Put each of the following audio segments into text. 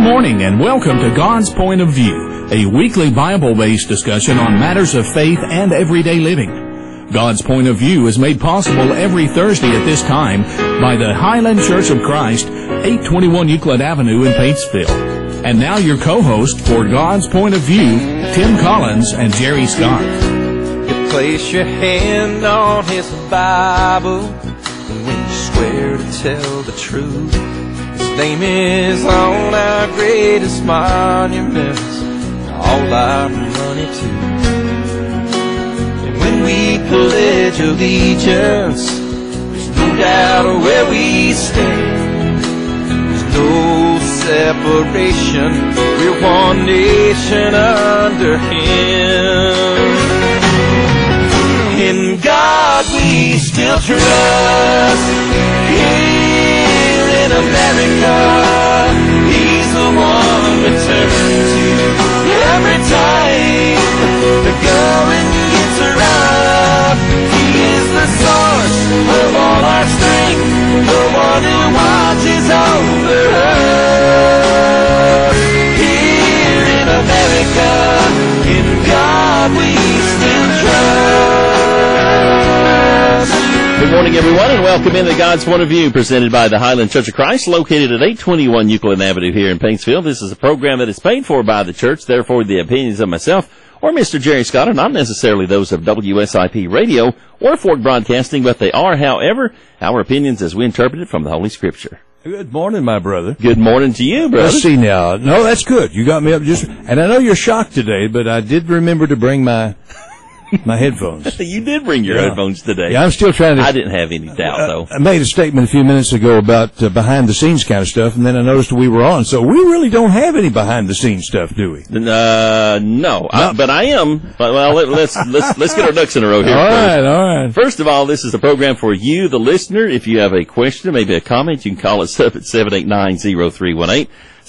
morning and welcome to God's Point of View, a weekly Bible-based discussion on matters of faith and everyday living. God's Point of View is made possible every Thursday at this time by the Highland Church of Christ, 821 Euclid Avenue in Paintsville. And now your co-host for God's Point of View, Tim Collins and Jerry Scott. You place your hand on His Bible when you swear to tell the truth. His name is on our greatest monuments, all our money too. And when we pledge allegiance, there's no doubt of where we stand. There's no separation, we're one nation under Him. In God we still trust. Here in America, He's the one we turn to. Every time the going gets rough, He is the source of all our strength, the one who watches over us. Here in America, in God we still trust. Good morning, everyone, and welcome into God's Point of View, presented by the Highland Church of Christ, located at 821 Euclid Avenue here in Paintsville. This is a program that is paid for by the church. Therefore, the opinions of myself or Mr. Jerry Scott are not necessarily those of WSIP Radio or Fork Broadcasting, but they are, however, our opinions as we interpret it from the Holy Scripture. Good morning, my brother. Good morning to you, brother. Let's see now. No, that's good. You got me up and I know you're shocked today, but I did remember to bring my headphones. You did bring your headphones today. Yeah, I'm still trying to... I didn't have any doubt, though. I made a statement a few minutes ago about behind-the-scenes kind of stuff, and then I noticed we were on. So we really don't have any behind-the-scenes stuff, do we? No. But I am. Well, let's get our ducks in a row here. All right. First of all, this is a program for you, the listener. If you have a question, maybe a comment, you can call us up at 789-0318.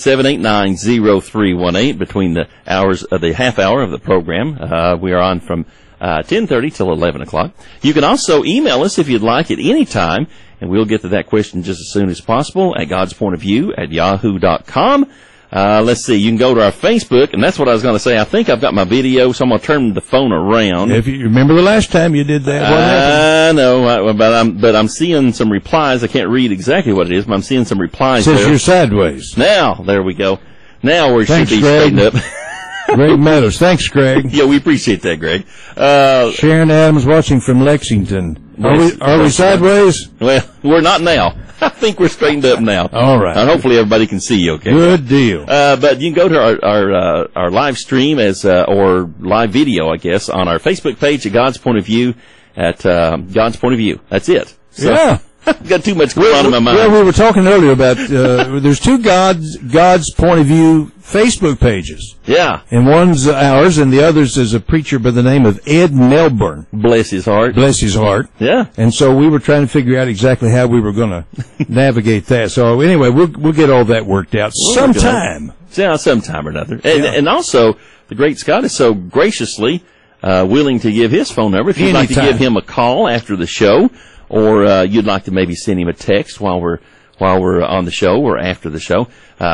789-0318 between the hours of the half hour of the program. We are on from 10:30 till 11 o'clock. You can also email us if you'd like at any time, and we'll get to that question just as soon as possible at godspointofview@yahoo.com. Let's see, you can go to our Facebook, and that's what I was going to say. I think I've got my video, so I'm going to turn the phone around. If you remember the last time you did that, what happened? I know, but I'm seeing some replies. I can't read exactly what it is, but I'm seeing some replies. Says you're sideways. Now, there we go. Now we should be straightened up. Greg Meadows. Thanks, Greg. Yeah, we appreciate that, Greg. Sharon Adams watching from Lexington. Are we sideways? Well, we're not now. I think we're straightened up now. All right. And hopefully everybody can see you okay. Good deal. But you can go to our live stream or live video, I guess, on our Facebook page at God's Point of View at God's Point of View. That's it. So, yeah. Got too much going on in my mind. Well, we were talking earlier about there's two God's Point of View Facebook pages. Yeah. And one's ours, and the other's is a preacher by the name of Ed Melbourne. Bless his heart. Bless his heart. Yeah. And so we were trying to figure out exactly how we were going to navigate that. So anyway, we'll get all that worked out sometime. Yeah, sometime or another. And also, the great Scott is so graciously willing to give his phone number. If you'd like to give him a call after the show, or you'd like to maybe send him a text while we're on the show or after the show,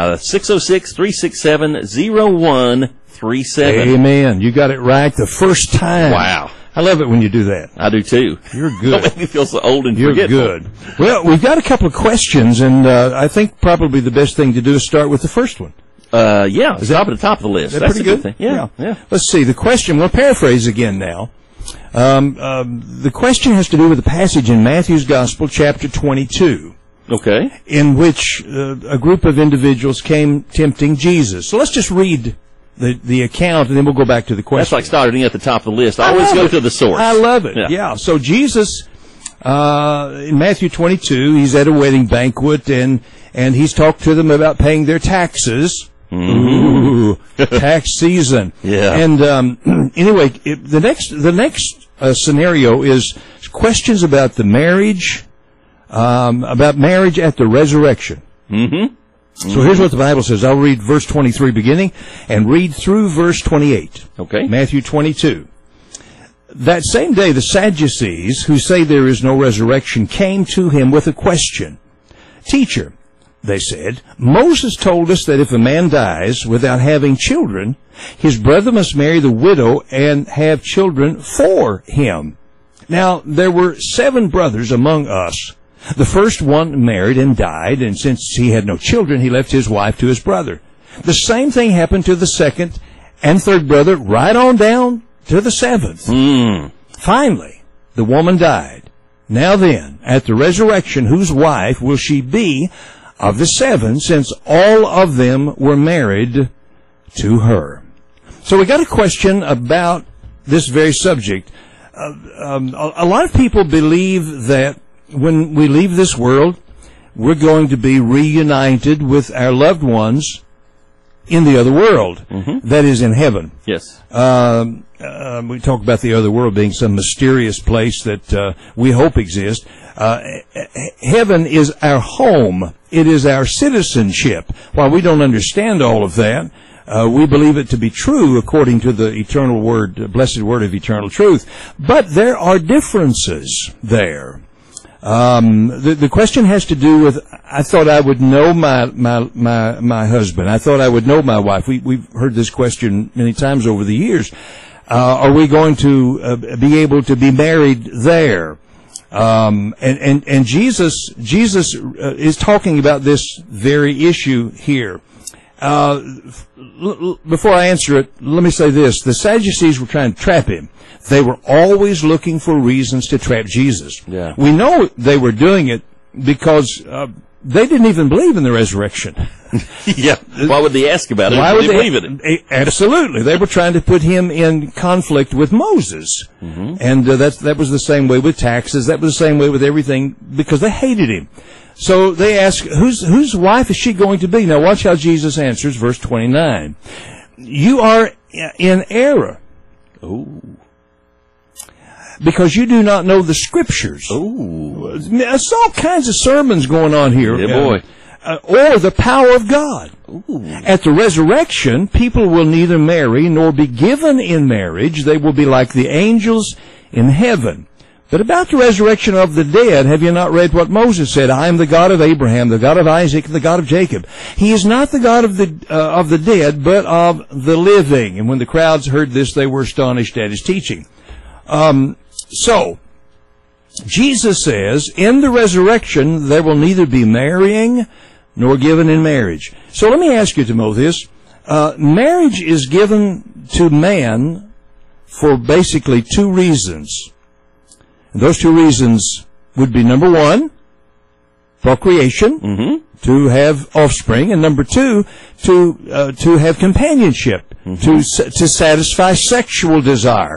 606-367-0137. Amen. You got it right the first time. Wow. I love it when you do that. I do too. You're good. Don't make me feel so old and You're forgetful. Good. Well, we've got a couple of questions, and I think probably the best thing to do is start with the first one. Yeah. Is that at the top of the list? That's pretty good. Thing. Yeah. Let's see. The question, we'll paraphrase again now. The question has to do with the passage in Matthew's Gospel, chapter 22. Okay. In which a group of individuals came tempting Jesus. So let's just read the account, and then we'll go back to the question. That's like starting at the top of the list. I always go to the source. I love it. Yeah. So Jesus, in Matthew 22, he's at a wedding banquet, and he's talked to them about paying their taxes. Ooh, tax season. Yeah. And anyway, the next scenario is questions about the marriage, about marriage at the resurrection. Mm-hmm. So here's what the Bible says. I'll read verse 23 beginning and read through verse 28. Okay. Matthew 22. That same day, the Sadducees, who say there is no resurrection, came to him with a question. Teacher, they said, Moses told us that if a man dies without having children, his brother must marry the widow and have children for him. Now, there were 7 brothers among us. The first one married and died, and since he had no children, he left his wife to his brother. The same thing happened to the second and third brother, right on down to the 7th. Finally, the woman died. Now then, at the resurrection, whose wife will she be of the 7, since all of them were married to her? So we got a question about this very subject. A lot of people believe that when we leave this world, we're going to be reunited with our loved ones in the other world, that is in heaven. Yes. We talk about the other world being some mysterious place that we hope exists. Heaven is our home. It is our citizenship. While we don't understand all of that, we believe it to be true according to the eternal word, blessed word of eternal truth. But there are differences there. The question has to do with, I thought I would know my husband. I thought I would know my wife. We've heard this question many times over the years. Are we going to be able to be married there? And Jesus is talking about this very issue here. Before I answer it, let me say this. The Sadducees were trying to trap him. They were always looking for reasons to trap Jesus. Yeah. We know they were doing it because they didn't even believe in the resurrection. Yeah. Why would they ask about it? Why would they believe in it? Absolutely. They were trying to put him in conflict with Moses. And that was the same way with taxes. That was the same way with everything because they hated him. So they ask, whose wife is she going to be? Now watch how Jesus answers, verse 29. You are in error. Ooh. Because you do not know the Scriptures. Ooh. There's all kinds of sermons going on here. Yeah, boy. Or the power of God. Ooh. At the resurrection, people will neither marry nor be given in marriage. They will be like the angels in heaven. But about the resurrection of the dead, have you not read what Moses said? I am the God of Abraham, the God of Isaac, and the God of Jacob. He is not the God of the dead, but of the living. And when the crowds heard this, they were astonished at his teaching. So, Jesus says, in the resurrection, there will neither be marrying nor given in marriage. So let me ask you, Timotheus, marriage is given to man for basically 2 reasons. And those 2 reasons would be, number 1, procreation, to have offspring, and number 2, to have companionship, to satisfy sexual desire.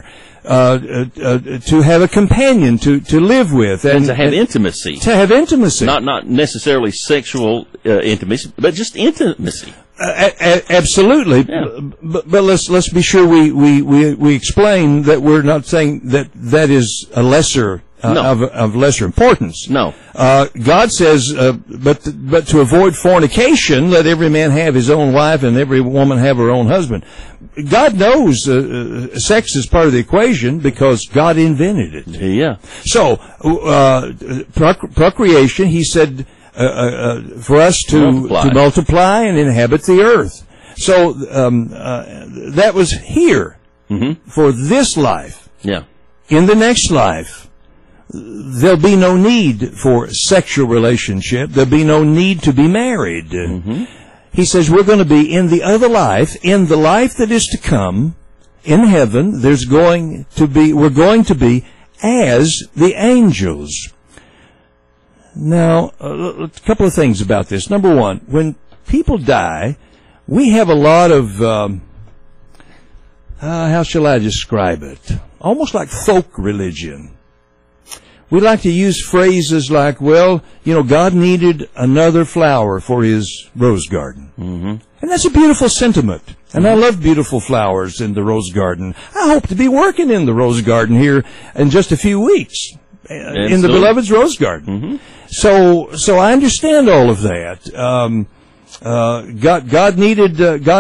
To have a companion to live with and to have intimacy. To have intimacy. Not necessarily sexual intimacy, but just intimacy. Absolutely. Yeah. But let's be sure we explain that we're not saying that is a lesser of lesser importance. No. God says, but to avoid fornication, let every man have his own wife and every woman have her own husband. God knows sex is part of the equation because God invented it. Yeah. So, procreation, he said, for us to multiply and inhabit the earth. So, that was here for this life. Yeah. In the next life, there'll be no need for sexual relationship. There'll be no need to be married. He says we're going to be in the other life, in the life that is to come, in heaven, we're going to be as the angels. Now, a couple of things about this. Number 1, when people die, we have a lot of, how shall I describe it? Almost like folk religion. We like to use phrases like, well, God needed another flower for his rose garden. And that's a beautiful sentiment. And I love beautiful flowers in the rose garden. I hope to be working in the rose garden here in just a few weeks. In the beloved's rose garden. So I understand all of that. God needed,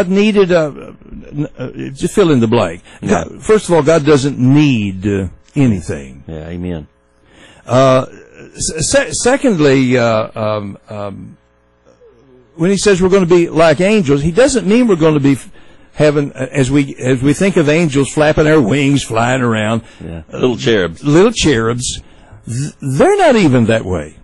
just fill in the blank. God, first of all, God doesn't need anything. Yeah, amen. Secondly, when he says we're going to be like angels, he doesn't mean we're going to be having, as we think of angels flapping their wings, flying around. Yeah. Little cherubs. Little cherubs. They're not even that way.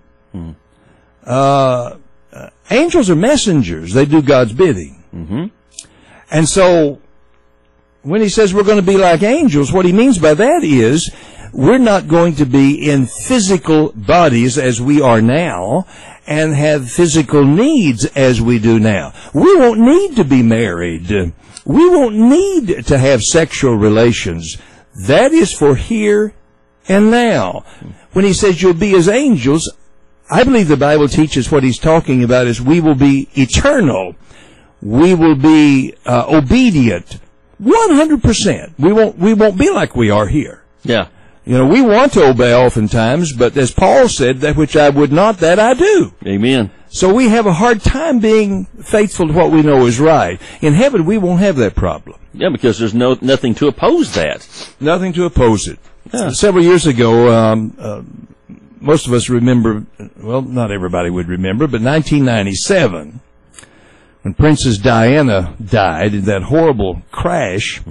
Angels are messengers. They do God's bidding. Mm-hmm. And so, when he says we're going to be like angels, what he means by that is we're not going to be in physical bodies as we are now and have physical needs as we do now. We won't need to be married. We won't need to have sexual relations. That is for here and now. When he says you'll be as angels, I believe the Bible teaches what he's talking about is we will be eternal. We will be obedient 100%. We won't be like we are here. Yeah. You know, we want to obey oftentimes, but as Paul said, that which I would not, that I do. Amen. So we have a hard time being faithful to what we know is right. In heaven, we won't have that problem. Yeah, because there's nothing to oppose that. Nothing to oppose it. Yeah. Several years ago, most of us remember, well, not everybody would remember, but 1997, when Princess Diana died in that horrible crash,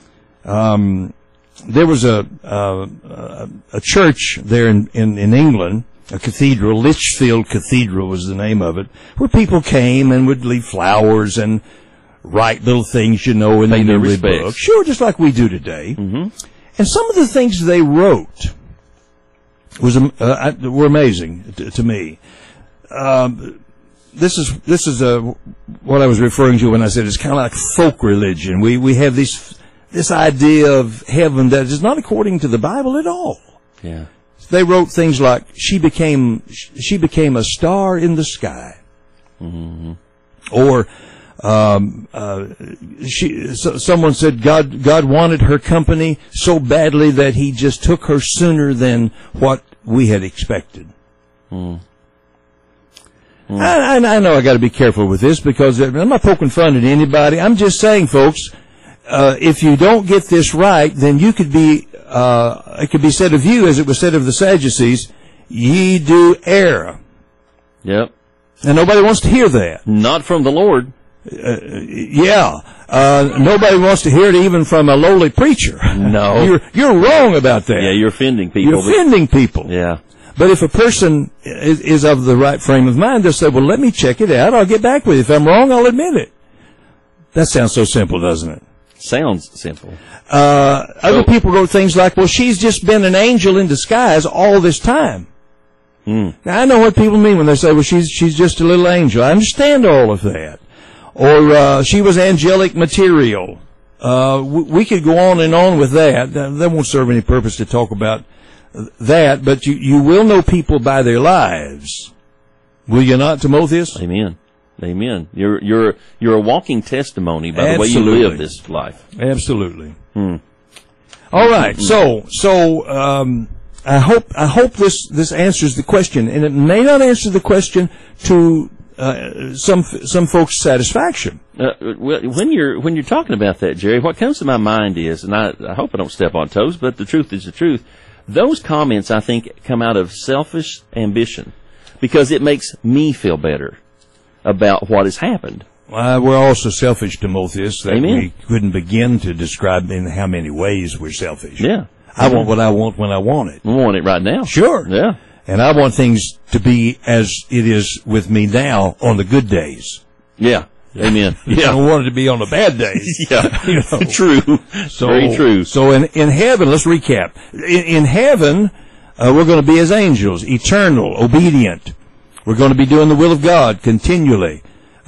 there was a church there in England, a cathedral, Lichfield Cathedral was the name of it, where people came and would leave flowers and write little things, you know, in the memory book. Sure, just like we do today. Mm-hmm. And some of the things they wrote were amazing to me. This is what I was referring to when I said it's kind of like folk religion. We have this idea of heaven that is not according to the Bible at all. Yeah. They wrote things like she became a star in the sky, or someone said God wanted her company so badly that He just took her sooner than what we had expected. I know I got to be careful with this because I'm not poking fun at anybody. I'm just saying, folks, if you don't get this right, then you could be. It could be said of you, as it was said of the Sadducees, ye do err. Yep. And nobody wants to hear that. Not from the Lord. Nobody wants to hear it even from a lowly preacher. No. You're wrong about that. Yeah, you're offending people. You're offending people. Yeah. But if a person is of the right frame of mind, they'll say, well, let me check it out. I'll get back with you. If I'm wrong, I'll admit it. That sounds so simple, doesn't it? Sounds simple. Other people wrote things like, well, she's just been an angel in disguise all this time. Now, I know what people mean when they say, well, she's just a little angel. I understand all of that. Or she was angelic material. We could go on and on with that. That won't serve any purpose to talk about that, but you will know people by their lives. Will you not, Timotheus? Amen. Amen. You're a walking testimony by the way you live this life. Absolutely. All right. So I hope this answers the question, and it may not answer the question to some folks' satisfaction. When you're talking about that, Jerry, what comes to my mind is, and I hope I don't step on toes, but the truth is the truth. Those comments, I think, come out of selfish ambition because it makes me feel better about what has happened. We're also selfish, Timotheus, that Amen. we couldn't begin to describe in how many ways we're selfish. Yeah. I want what I want when I want it. I want it right now. Sure. Yeah. And I want things to be as it is with me now on the good days. Yeah. Amen. I don't want it to be on the bad days. Yeah. You know. True. Very true. So in heaven, let's recap. In heaven, we're going to be as angels, eternal, obedient. We're going to be doing the will of God continually.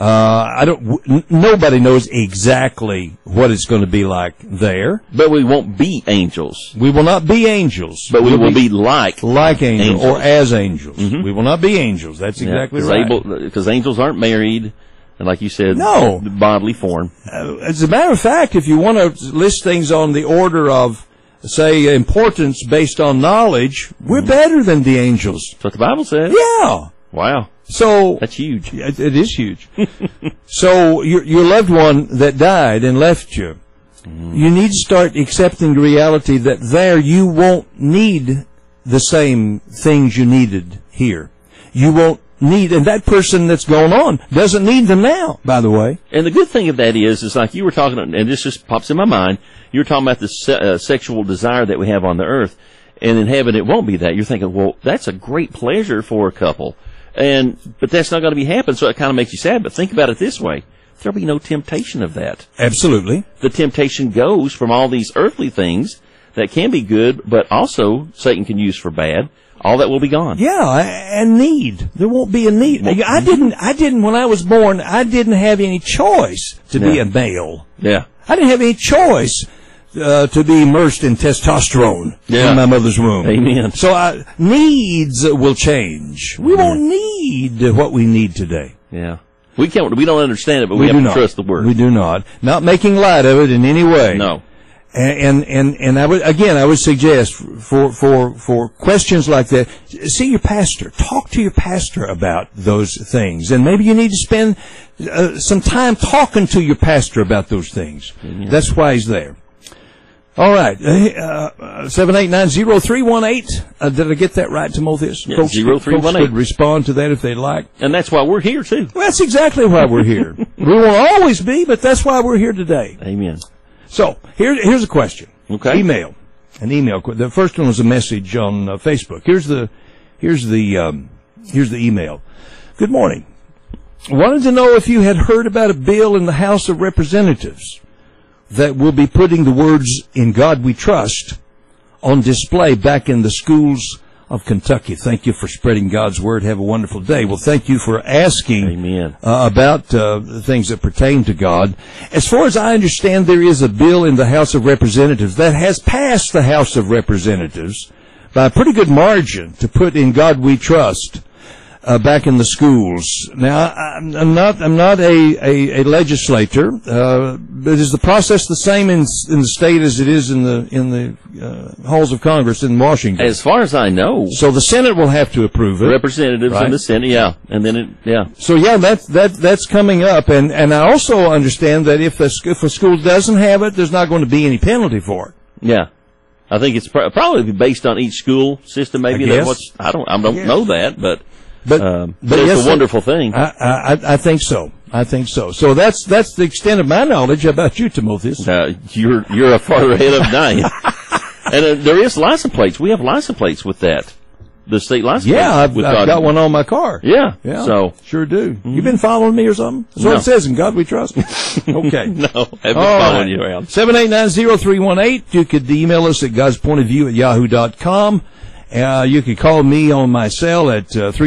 Nobody knows exactly what it's going to be like there. But we won't be angels. We will not be angels. But we will be like angels. Or as angels. Mm-hmm. We will not be angels. That's exactly right. Because angels aren't married, and like you said, no. Bodily form. As a matter of fact, if you want to list things on the order of, say, importance based on knowledge, we're better than the angels. That's what the Bible says. Yeah. Wow. So that's huge. It is huge. So your loved one that died and left you, you need to start accepting the reality that there you won't need the same things you needed here. You won't and that person that's gone on doesn't need them now, by the way. And the good thing of that is like you were talking, and this just pops in my mind, you were talking about the sexual desire that we have on the earth, and in heaven it won't be that. You're thinking, well, that's a great pleasure for a couple, but that's not going to be happening, so it kind of makes you sad. But think about it this way. There'll be no temptation of that. Absolutely. The temptation goes from all these earthly things that can be good, but also Satan can use for bad. All that will be gone. Yeah, and need. There won't be a need. I didn't, when I was born, I didn't have any choice to be a male. Yeah. I didn't have any choice to be immersed in testosterone in my mother's womb. Amen. So needs will change. We won't need what we need today. Yeah. We don't understand it, but we have to trust the Word. We do not. Not making light of it in any way. No. And I would suggest for questions like that, see your pastor. Talk to your pastor about those things, and maybe you need to spend some time talking to your pastor about those things. Mm-hmm. That's why he's there. All right, 7890318. Did I get that right, Timotheus? Yeah, folks 0318. could respond to that if they'd like. And that's why we're here too. Well, that's exactly why we're here. We won't always be, but that's why we're here today. Amen. So here's a question. Okay. Email. The first one was a message on Facebook. Here's the email. Good morning. Wanted to know if you had heard about a bill in the House of Representatives that will be putting the words "In God We Trust" on display back in the schools of Kentucky. Thank you for spreading God's word. Have a wonderful day. Well, thank you for asking about things that pertain to God. As far as I understand, there is a bill in the House of Representatives that has passed the House of Representatives by a pretty good margin to put "In God We Trust" back in the schools. Now, I'm not a legislator. But is the process the same in the state as it is in the halls of Congress in Washington? As far as I know. So the Senate will have to approve it. Representatives in the Senate, yeah, and then So that's coming up, and I also understand that if a school doesn't have it, there's not going to be any penalty for it. Yeah. I think it's probably based on each school system. Maybe I don't know that, but it's a wonderful thing. I think so. So that's the extent of my knowledge about you, Timotheus. You're a farther ahead of mine. And there is license plates. We have license plates with that. The state license plate. Yeah, I've got one on my car. Yeah. So sure do. You been following me or something? That's what it says. In God we trust. Okay. No, I've been following you around. 7890318. You could email us at godspointofview@yahoo.com. You could call me on my cell at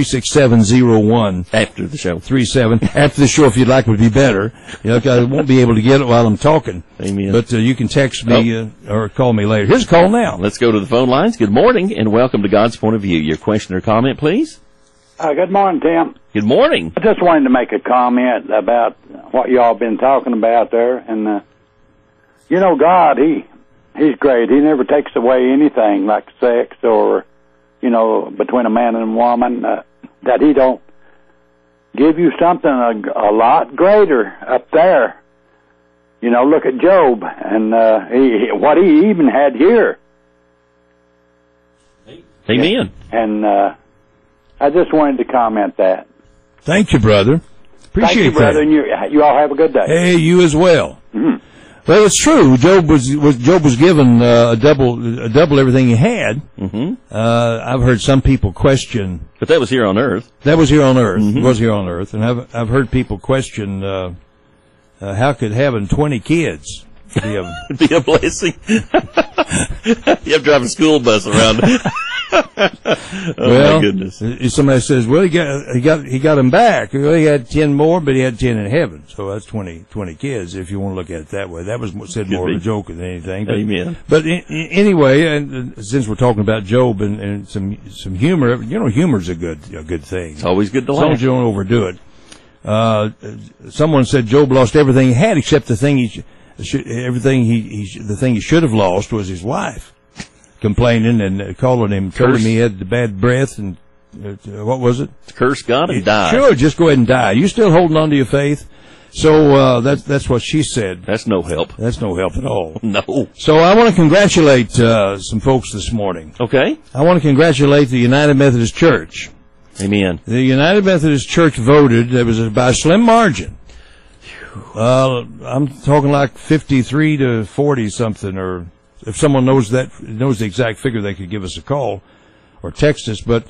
36701. After the show. 37. After the show, if you'd like, would be better. I won't be able to get it while I'm talking. Amen. But you can text me or call me later. Here's a call now. Let's go to the phone lines. Good morning, and welcome to God's Point of View. Your question or comment, please? Good morning, Tim. Good morning. I just wanted to make a comment about what y'all been talking about there. And, God, He's great. He never takes away anything like sex or, between a man and a woman, that He don't give you something a lot greater up there. Look at Job and what he even had here. Amen. And I just wanted to comment that. Thank you, brother. Appreciate Thank you, brother, that. and you all have a good day. Hey, you as well. Mm-hmm. Well, it's true. Job was given double everything he had. Mm-hmm. I've heard some people question, but that was here on earth. That was here on earth. Mm-hmm. It was here on earth, and I've heard people question how could having 20 kids be a blessing? You have to drive a school bus around. My goodness. Somebody says, well, he got them back. Well, he had 10 more, but he had 10 in heaven. So that's 20 kids, if you want to look at it that way. That was said more of a joke than anything. Amen. But anyway, and since we're talking about Job and some humor, humor's a good thing. It's always good to laugh. As long as you don't overdo it. Someone said Job lost everything he had except the thing he should have lost was his wife. Complaining and calling him, telling him he had the bad breath and what was it? Curse God and die. Sure, just go ahead and die. You still holding on to your faith? So that's what she said. That's no help. That's no help at all. No. So I want to congratulate some folks this morning. Okay. I want to congratulate the United Methodist Church. Amen. The United Methodist Church voted. It was by a slim margin. I'm talking like 53 to 40 something, or if someone knows the exact figure, they could give us a call or text us. But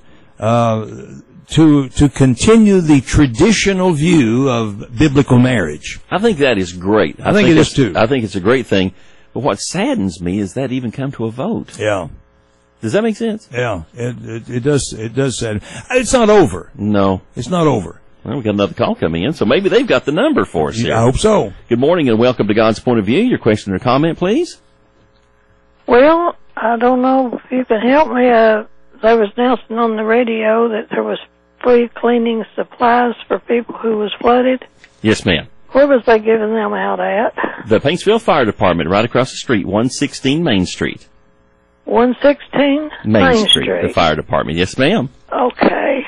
to continue the traditional view of biblical marriage. I think that is great. I think it is too. I think it's a great thing. But what saddens me is that even come to a vote. Yeah. Does that make sense? Yeah, it does. It does sadden. It's not over. No. It's not over. Well, we got another call coming in, so maybe they've got the number for us here. I hope so. Good morning and welcome to God's Point of View. Your question or comment, please? Well, I don't know if you can help me. There was announcing on the radio that there was free cleaning supplies for people who was flooded. Yes, ma'am. Where was they giving them out at? The Paintsville Fire Department, right across the street, 116 Main Street. 116 Main Street, the fire department. Yes, ma'am. Okay.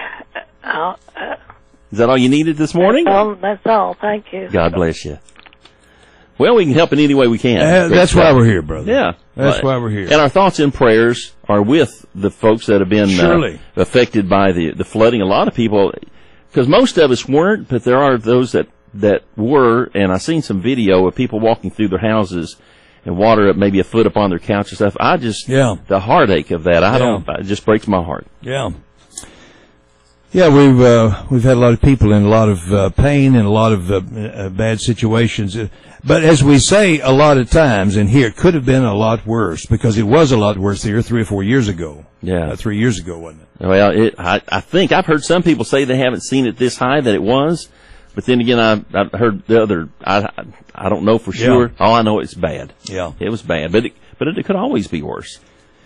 Is that all you needed this morning? That's all. Thank you. God bless you. Well, we can help in any way we can. That's why we're here, brother. Yeah. That's why we're here. And our thoughts and prayers are with the folks that have been affected by the flooding. A lot of people, because most of us weren't, but there are those that were, and I've seen some video of people walking through their houses and water up maybe a foot up on their couch and stuff. The heartache of that, it just breaks my heart. Yeah. Yeah, we've had a lot of people in a lot of pain and a lot of bad situations. But as we say a lot of times, and here, it could have been a lot worse, because it was a lot worse here 3 or 4 years ago. Yeah. 3 years ago, wasn't it? Well, I think I've heard some people say they haven't seen it this high that it was. But then again, I've heard the other. I don't know for sure. All I know, it's bad. Yeah, it was bad, but it could always be worse.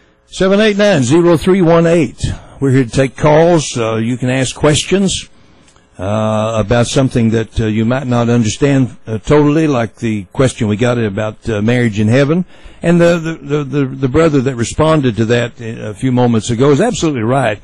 789-0318. We're here to take calls. You can ask questions about something that you might not understand totally, like the question we got about marriage in heaven. And the brother that responded to that a few moments ago is absolutely right.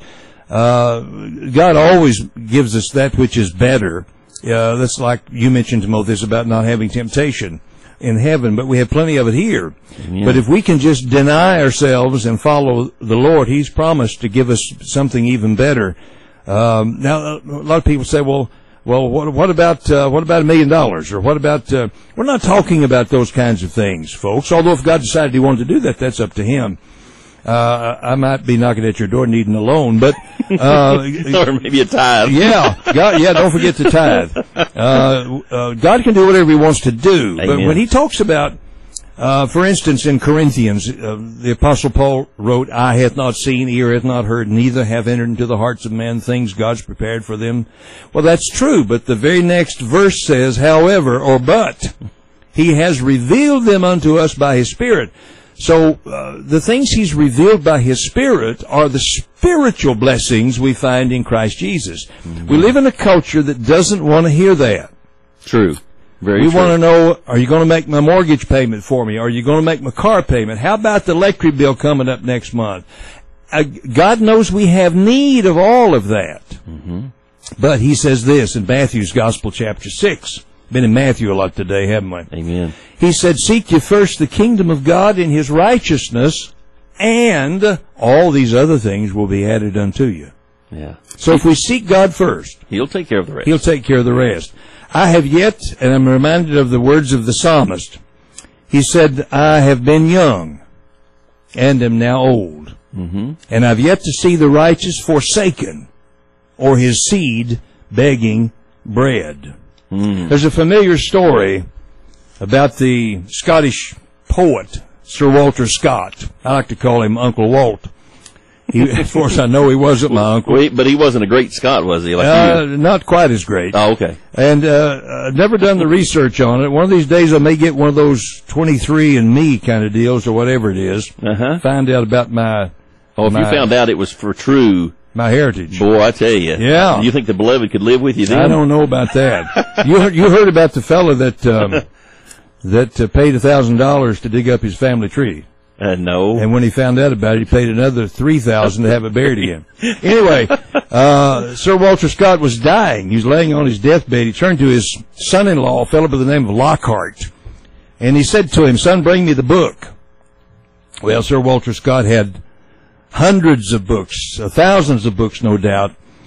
God always gives us that which is better. That's like you mentioned, Timotheus, about not having temptation in heaven, but we have plenty of it here. Yeah. But if we can just deny ourselves and follow the Lord, He's promised to give us something even better. Now, a lot of people say, well, what about $1 million? Or what about, we're not talking about those kinds of things, folks. Although if God decided He wanted to do that, that's up to Him. I might be knocking at your door needing a loan, but or maybe a tithe. Don't forget to tithe. God can do whatever He wants to do. Amen. But when He talks about, for instance, in Corinthians, the Apostle Paul wrote, "Eye hath not seen, ear hath not heard, neither have entered into the hearts of men things God's prepared for them." Well, that's true, but the very next verse says, "However," or "but, He has revealed them unto us by His Spirit." So the things He's revealed by His Spirit are the spiritual blessings we find in Christ Jesus. Mm-hmm. We live in a culture that doesn't want to hear that. True. Very true. We want to know, are you going to make my mortgage payment for me? Are you going to make my car payment? How about the electric bill coming up next month? God knows we have need of all of that. Mm-hmm. But He says this in Matthew's Gospel, chapter 6. Been in Matthew a lot today, haven't we? Amen. He said, "Seek ye first the kingdom of God and His righteousness, and all these other things will be added unto you." Yeah. So if we seek God first, He'll take care of the rest. He'll take care of the rest. I have yet, and I'm reminded of the words of the psalmist. He said, "I have been young, and am now old, and I've yet to see the righteous forsaken, or his seed begging bread." There's a familiar story about the Scottish poet, Sir Walter Scott. I like to call him Uncle Walt. Of course, I know he wasn't my uncle. But he wasn't a great Scot, was he? Like not quite as great. Oh, okay. And I've never done the research on it. One of these days I may get one of those 23andMe kind of deals or whatever it is. Find out about my... Oh, if you found out it was for true... My heritage. Boy, I tell you. Yeah. You think the beloved could live with you then? I don't know about that. You heard about the fellow that paid $1,000 to dig up his family tree. No. And when he found out about it, he paid another $3,000 to have it buried again. Anyway, Sir Walter Scott was dying. He was laying on his deathbed. He turned to his son-in-law, a fellow by the name of Lockhart, and he said to him, "Son, bring me the book." Well, Sir Walter Scott had hundreds of books, thousands of books, no doubt.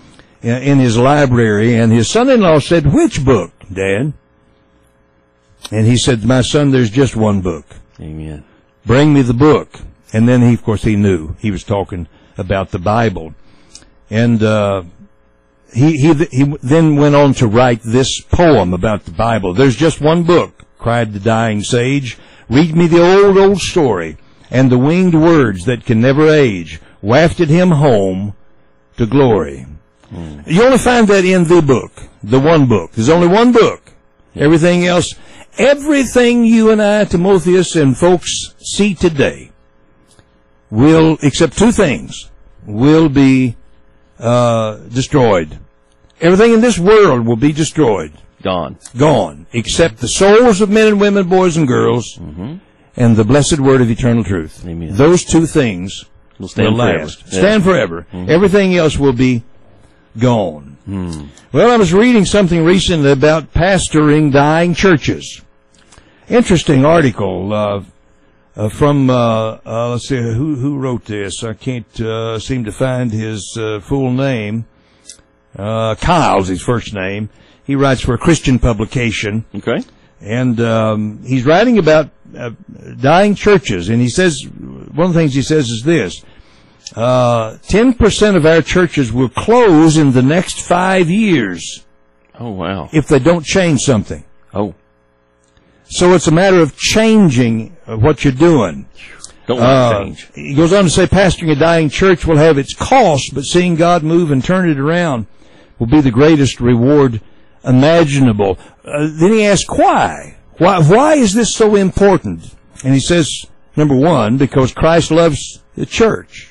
in his library, and his son-in-law said, "Which book, Dad?" And he said, "My son, there's just one book. Amen. Bring me the book." And then he, of course, he knew he was talking about the Bible. And he then went on to write this poem about the Bible. "There's just one book," cried the dying sage. "Read me the old story, and the winged words that can never age wafted him home to glory." You only find that in the book, the one book. There's only one book. Everything else, everything you and I, Timotheus, and folks see today will, except two things, will be destroyed. Everything in this world will be destroyed. Gone. Except the souls of men and women, boys and girls, and the blessed word of eternal truth. Amen. Those two things will last. Forever. Stand forever. Everything else will be gone. Well, I was reading something recently about pastoring dying churches. Interesting article from, let's see, who wrote this? I can't seem to find his full name. Kyle's his first name. He writes for a Christian publication. Okay. And he's writing about dying churches, and he says, one of the things he says is this: 10% of our churches will close in the next 5 years. Oh, wow. If they don't change something. Oh. So it's a matter of changing what you're doing. Don't want to change. He goes on to say, pastoring a dying church will have its costs, but seeing God move and turn it around will be the greatest reward imaginable. Then he asks, why? Why is this so important? And he says, number one, because Christ loves the church.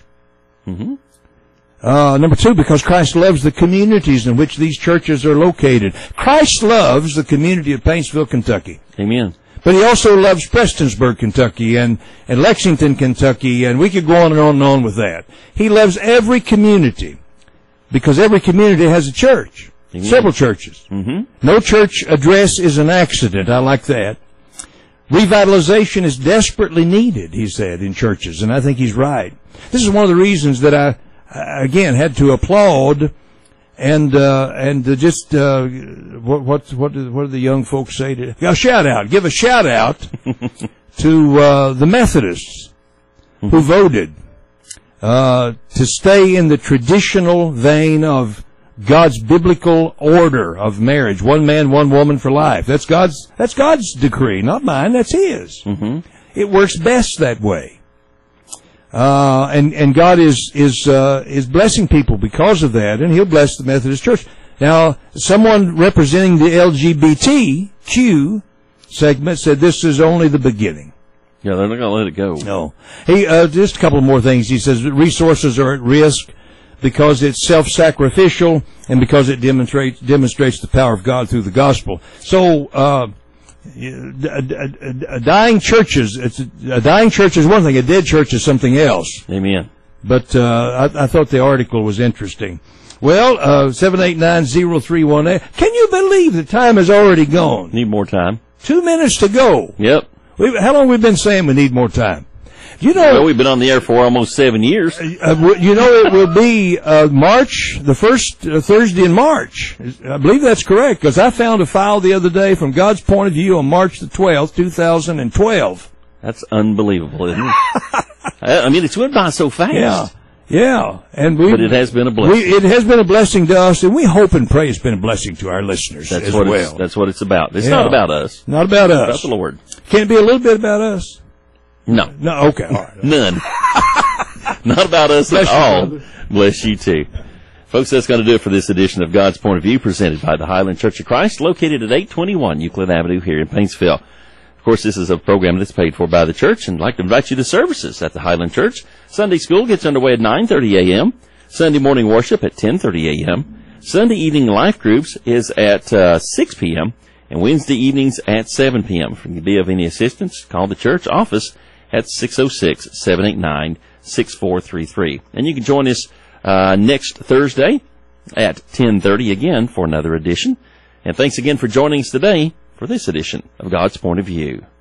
Number two, because Christ loves the communities in which these churches are located. Christ loves the community of Paintsville, Kentucky. Amen. But he also loves Prestonsburg, Kentucky, and Lexington, Kentucky, and we could go on and on with that. He loves every community, because every community has a church. Amen. Several churches. No church address is an accident. I like that. Revitalization is desperately needed, he said, in churches, and I think he's right. This is one of the reasons that I again, had to applaud and just what do the young folks say to give a shout out to the Methodists who voted to stay in the traditional vein of God's biblical order of marriage, one man, one woman for life. That's God's decree, not mine. That's His. It works best that way. And God is blessing people because of that, and He'll bless the Methodist Church. Now, someone representing the LGBTQ segment said this is only the beginning. Yeah, they're not going to let it go. No. He, just a couple more things. He says resources are at risk because it's self-sacrificial and because it demonstrates the power of God through the gospel. So, dying churches is one thing. A dead church is something else. Amen. But I thought the article was interesting. Well, 789-0318. Can you believe the time has already gone? Need more time. 2 minutes to go. Yep. How long have we been saying we need more time? You know, well, we've been on the air for almost 7 years. You know, it will be March, the first Thursday in March. I believe that's correct, because I found a file the other day from God's Point of View on March the 12th, 2012. That's unbelievable, isn't it? I mean, it's went by so fast. Yeah. But it has been a blessing. It has been a blessing to us, and we hope and pray it's been a blessing to our listeners as well. That's what it's about. It's not about us. Not about us. It's about the Lord. Can it be a little bit about us? No. No, okay. All right. None. Not about us at all. Brother. Bless you too. Folks, that's going to do it for this edition of God's Point of View, presented by the Highland Church of Christ, located at 821 Euclid Avenue here in Paintsville. Of course, this is a program that's paid for by the church, and I'd like to invite you to services at the Highland Church. Sunday school gets underway at 9:30 a.m., Sunday morning worship at 10:30 a.m., Sunday evening life groups is at 6 p.m., and Wednesday evenings at 7 p.m. If you can be of any assistance, call the church office at 606-789-6433. And you can join us next Thursday at 10:30 again for another edition. And thanks again for joining us today for this edition of God's Point of View.